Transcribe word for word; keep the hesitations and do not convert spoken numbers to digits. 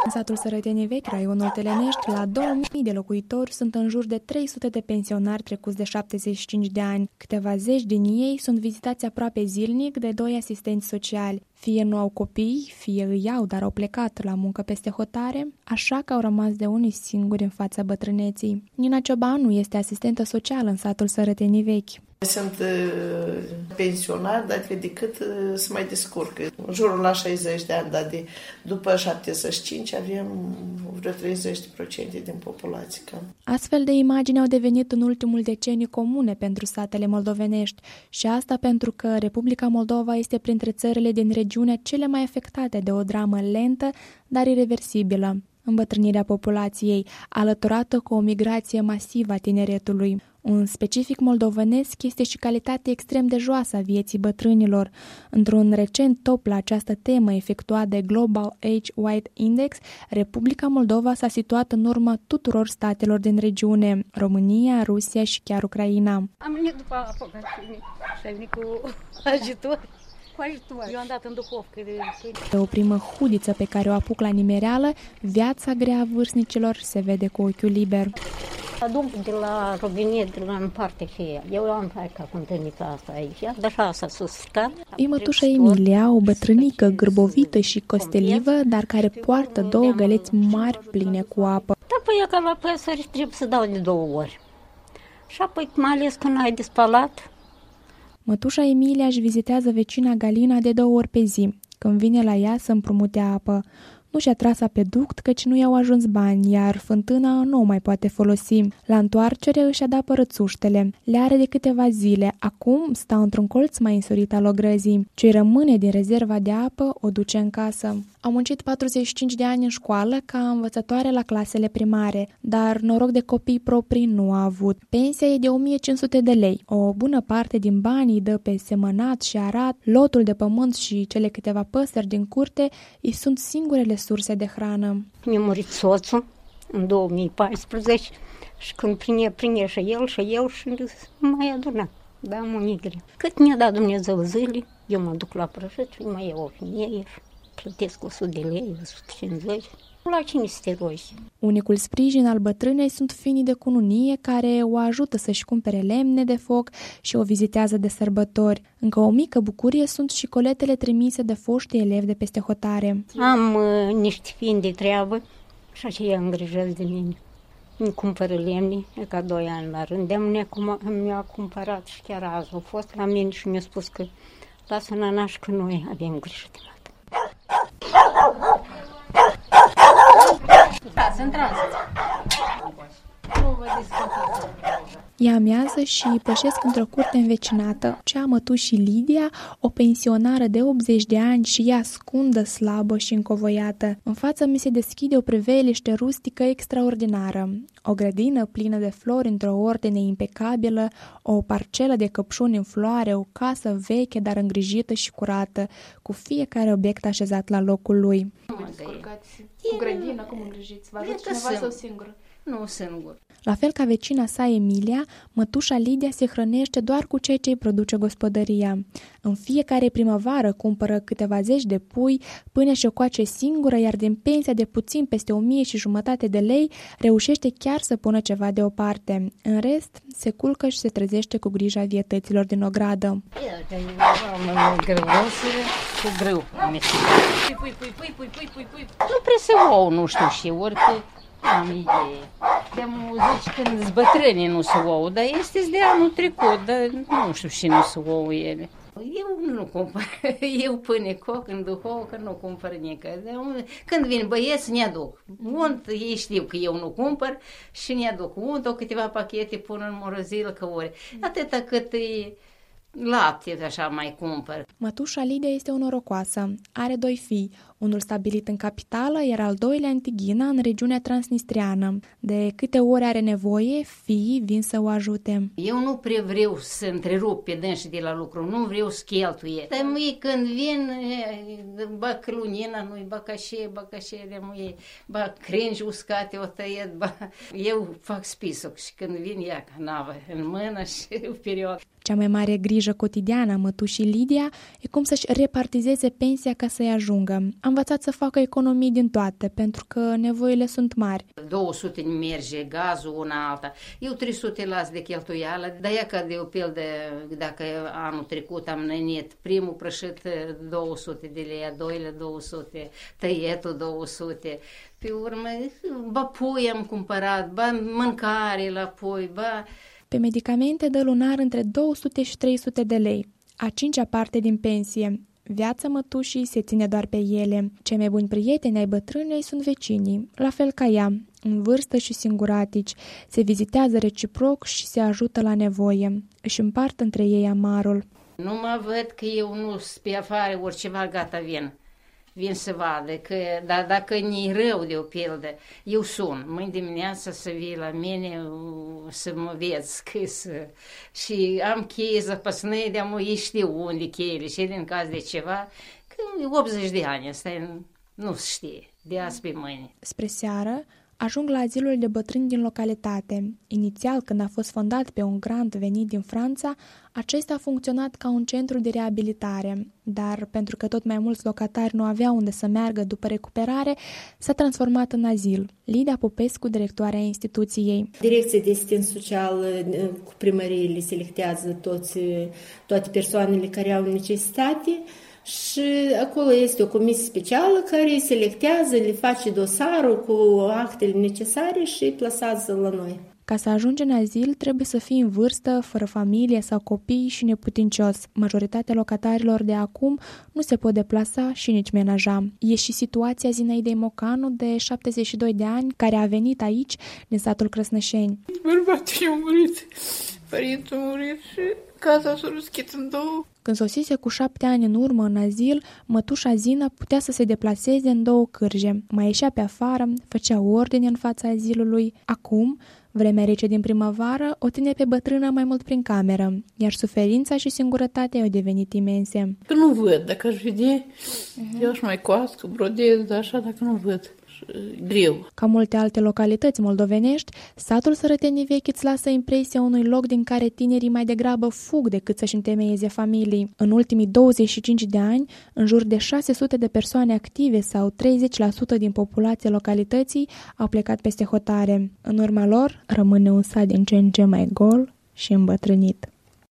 În satul Sărătenii Vechi, raionul Telenești, la două mii de locuitori sunt în jur de trei sute de pensionari trecuți de șaptezeci și cinci de ani. Câteva zeci din ei sunt vizitați aproape zilnic de doi asistenți sociali. Fie nu au copii, fie îi au, dar au plecat la muncă peste hotare, așa că au rămas de unii singuri în fața bătrâneții. Nina Ciobanu este asistentă socială în satul Sărătenii Vechi. Sunt uh, pensionar, dar de cât uh, să mai descurcă. În jurul la șaizeci de ani, dar de, după șaptezeci și cinci avem vreo treizeci la sută din populație. Cam. Astfel de imagini au devenit în ultimul deceniu comune pentru satele moldovenești și asta pentru că Republica Moldova este printre țările din regiune cele mai afectate de o dramă lentă, dar ireversibilă. Îmbătrânirea populației, alăturată cu o migrație masivă a tineretului. Un specific moldovenesc este și calitatea extrem de joasă a vieții bătrânilor. Într-un recent top la această temă efectuat de Global Age Wide Index, Republica Moldova s-a situat în urma tuturor statelor din regiune, România, Rusia și chiar Ucraina. Am venit după apă și am venit cu ajutor. Eu am dat în duhovcă de pâine. Pe o primă hudiță pe care o apuc la nimereală, viața grea a vârstnicilor se vede cu ochiul liber. Adun de la robinet, de la în partea aceea. Eu am ca contenița asta aici, deja s-a susținut. E mătușa Emilia, o bătrânică gârbovită și costelivă, dar care poartă două găleți mari pline cu apă. Da, păi e ca la păsări trebuie să dau de două ori. Și apoi, mai ales când ai de spălat. Mătușa Emilia își vizitează vecina Galina de două ori pe zi, când vine la ea să împrumute apă. Nu și-a tras apeduct căci nu i-au ajuns bani, iar fântâna nu o mai poate folosi. La întoarcere își adapă rățuștele. Le are de câteva zile. Acum stă într-un colț mai însorit al ogrăzii. Ce-i rămâne din rezerva de apă o duce în casă. A muncit patruzeci și cinci de ani în școală ca învățătoare la clasele primare, dar noroc de copii proprii nu a avut. Pensia e de o mie cinci sute de lei. O bună parte din banii dă pe semănat și arat, lotul de pământ și cele câteva păsări din curte îi sunt singurele surse de hrană. Mi-a murit soțul în două mii paisprezece și când prinde, prinde și el și eu și mai adunat. Da, monigre. Cât mi-a dat Dumnezeu zile, eu mă duc la prăjit și mai iau o femeie și plătesc o sută de lei, o sută cincizeci. La cine să te rogi? Unicul sprijin al bătrânei sunt finii de cununie care o ajută să-și cumpere lemne de foc și o vizitează de sărbători. Încă o mică bucurie sunt și coletele trimise de foștii elevi de peste hotare. Am uh, niște fini de treabă și aceia îngrijesc de mine. Îmi cumpără lemne, e ca doi ani la rând. De-am mi-a cumpărat și chiar azi a fost la mine și mi-a spus că lasă nanaș că noi avem grijă de mată. Da, sunt tranziți. Nu vă discutați. E amiază și pășesc într-o curte învecinată. Cea mătușii Lidia, o pensionară de optzeci de ani și ea scundă, slabă și încovoiată. În față mi se deschide o priveliște rustică extraordinară. O grădină plină de flori într-o ordine impecabilă, o parcelă de căpșuni în floare, o casă veche, dar îngrijită și curată, cu fiecare obiect așezat la locul lui. Cum descurcați cu grădină, cum îngrijiți? Vă ajută cineva sau singur? Nu, singur. La fel ca vecina sa Emilia, mătușa Lidia se hrănește doar cu ceea ce îi produce gospodăria. În fiecare primăvară cumpără câteva zeci de pui, pâine și o coace singură, iar din pensia de puțin peste o mie și jumătate de lei reușește chiar să pună ceva deoparte. În rest, se culcă și se trezește cu grija vietăților din ogradă. Cu grâu. Pui, pui, pui, pui, pui, pui, pui, pui. Nu prea se ouă, nu știu și ori că am idee. De-am zici când zbătrânii nu se ouă, dar este de anul trecut, dar nu știu și nu se ouă ele. Eu nu cumpăr, eu pâine coc în duhovcă, nu cumpăr nică. Când vin băieți, ne aduc unt, ei știu că eu nu cumpăr și ne aduc unt, o câteva pachete pun în morozilă că ori. Atâta cât e lapte, așa mai cumpăr. Mătușa Lidia este o norocoasă. Are doi fii, unul stabilit în capitală, iar al doilea în Tighina, în regiunea transnistriană. De câte ori are nevoie, fiii vin să o ajute. Eu nu prea vreau să întrerup pe dânsi de la lucru, nu vreau să cheltuie. Dar mie când vin, bac lunina, nu-i bac așa, bac așa, bac crengi uscate, o tăiet, bac. Eu fac spisoc și când vin ea ca navă în mână și în perioadă. Cea mai mare grijă cotidiană a mătușii Lidia e cum să-și repartizeze pensia ca să-i ajungă. Am învățat să facă economii din toate, pentru că nevoile sunt mari. două sute merge gazul, una alta. Eu trei sute las de cheltuială, dar ea că de o pildă, dacă anul trecut am nănit primul prășit două sute de lei, a doilea două sute, tăietul două sute. Pe urmă, ba pui am cumpărat, ba mâncare la pui, ba... Pe medicamente dă lunar între două sute și trei sute de lei, a cincea parte din pensie. Viața mătușii se ține doar pe ele. Cei mai buni prieteni ai bătrânei sunt vecinii, la fel ca ea, în vârstă și singuratici. Se vizitează reciproc și se ajută la nevoie. Își împart între ei amarul. Nu mă văd că eu nu sunt pe afară, oriceva, gata, vin. Vin să vadă, că, dar dacă ni rău de o pildă, eu sun, mâine dimineața să vii la mine să mă vezi, că să... și am cheie zăpăsnăi de am ești unde cheile și în caz de ceva, că optzeci de ani, asta nu se știe, de azi pe mâine. Spre seară, ajung la azilul de bătrâni din localitate. Inițial, când a fost fondat pe un grant venit din Franța, acesta a funcționat ca un centru de reabilitare, dar pentru că tot mai mulți locatari nu aveau unde să meargă după recuperare, s-a transformat în azil. Lidia Popescu, directoarea instituției. Direcția de asistență socială cu primăriile selectează toți, toate persoanele care au necesitate, și acolo este o comisie specială care îi selectează, le face dosarul cu actele necesare și îi plasează la noi. Ca să ajungi în azil, trebuie să fii în vârstă, fără familie sau copii și neputincios. Majoritatea locatarilor de acum nu se pot deplasa și nici menaja. E și situația Zinaidei Mocanu, de șaptezeci și doi de ani, care a venit aici, din satul Crăsnășeni. Bărbatul a murit, părintul a murit și casa s-a ruschit în două. Când sosise cu șapte ani în urmă în azil, mătușa Zina putea să se deplaseze în două cârje. Mai ieșea pe afară, făcea ordine în fața azilului. Acum, vremea rece din primăvară o ține pe bătrână mai mult prin cameră, iar suferința și singurătatea au devenit imense. Că nu văd, dacă aș vedea, uh-huh. eu aș mai coască, brodez, dar așa, dacă nu văd. Greu. Ca multe alte localități moldovenești, satul Sărătenii Vechi îți lasă impresia unui loc din care tinerii mai degrabă fug decât să-și întemeieze familii. În ultimii douăzeci și cinci de ani, în jur de șase sute de persoane active sau treizeci la sută din populația localității au plecat peste hotare. În urma lor, rămâne un sat din ce în ce mai gol și îmbătrânit.